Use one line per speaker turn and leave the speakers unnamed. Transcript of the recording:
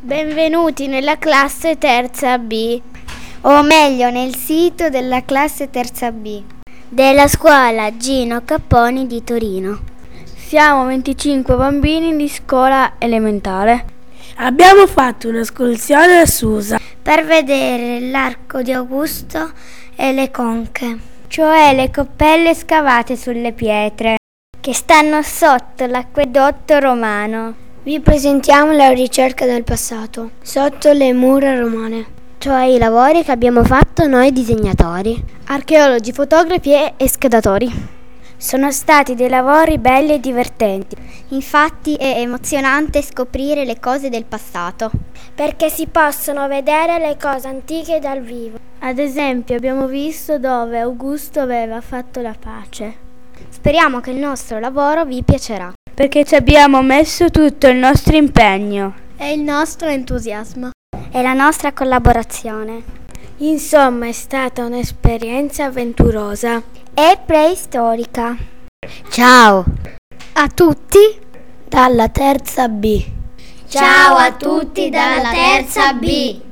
Benvenuti nella classe terza B, o meglio nel sito della classe terza B della scuola Gino Capponi di Torino.
Siamo 25 bambini di scuola elementare.
Abbiamo fatto un'escursione a Susa
per vedere l'arco di Augusto e le conche, cioè le coppelle scavate sulle pietre che stanno sotto l'acquedotto romano.
Vi presentiamo la ricerca del passato, sotto le mura romane,
cioè i lavori che abbiamo fatto noi disegnatori,
archeologi, fotografi e escavatori.
Sono stati dei lavori belli e divertenti. Infatti è emozionante scoprire le cose del passato,
perché si possono vedere le cose antiche dal vivo.
Ad esempio abbiamo visto dove Augusto aveva fatto la pace.
Speriamo che il nostro lavoro vi piacerà,
perché ci abbiamo messo tutto il nostro impegno
e il nostro entusiasmo
e la nostra collaborazione.
Insomma, è stata un'esperienza avventurosa
e preistorica.
Ciao a tutti dalla terza B.
Ciao a tutti dalla terza B.